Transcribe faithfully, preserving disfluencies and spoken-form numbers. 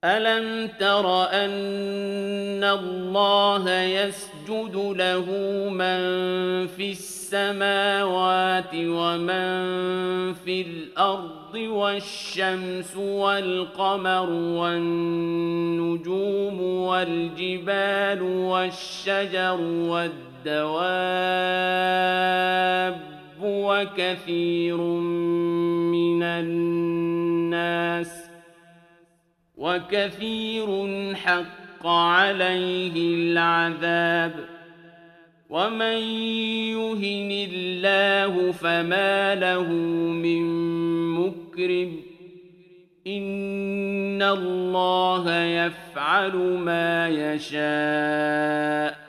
أَلَمْ تَرَ أَنَّ اللَّهَ يَسْجُدُ لَهُ مَن فِي السَّمَاوَاتِ وَمَن فِي الْأَرْضِ وَالشَّمْسُ وَالْقَمَرُ وَالنُّجُومُ وَالْجِبَالُ وَالشَّجَرُ وَالدَّوَابُّ وَكَثِيرٌ مِّنَ النَّاسِ وَكَثِيرٌ حَقَّ عَلَيْهِ الْعَذَابُ وَمَن يُهِنِ اللَّهُ فَمَا لَهُ مِن مُّكْرِمٍ إِنَّ اللَّهَ يَفْعَلُ مَا يَشَاءُ